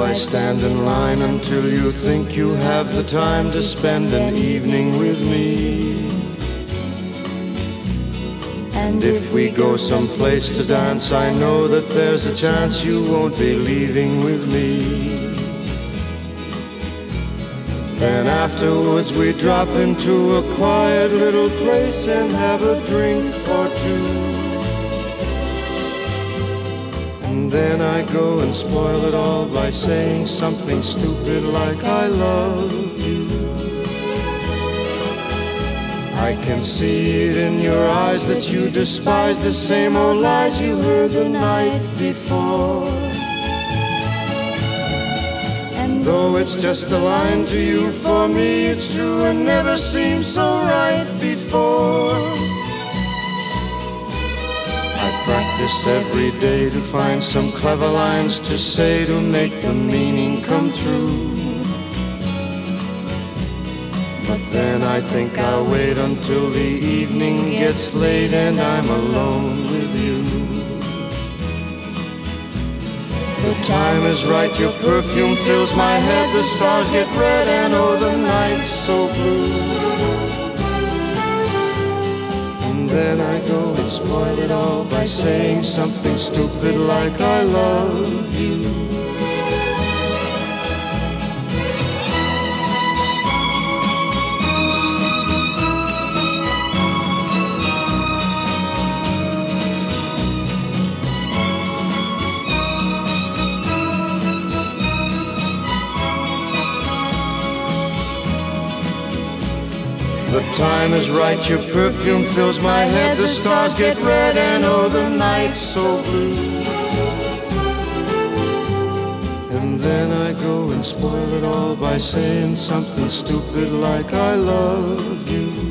I stand in line until you think you have the time to spend an evening with me. And if we go someplace to dance, I know that there's a chance you won't be leaving with me. Then afterwards we drop into a quiet little place and have a drink or two. And then I go and spoil it all by saying something stupid like I love you. I can see it in your eyes that you despise the same old lies you heard the night before. And though it's just a line to you, for me it's true and never seemed so right before. I practice every day to find some clever lines to say to make the meaning come through. But then I think I'll wait until the evening gets late and I'm alone with you. The time is right, your perfume fills my head, the stars get red and oh, the night's so blue. And then I go and spoil it all by saying something stupid like I love you. The time is right, your perfume fills my head, the stars get red and oh, the night's so blue. And then I go and spoil it all by saying something stupid like I love you.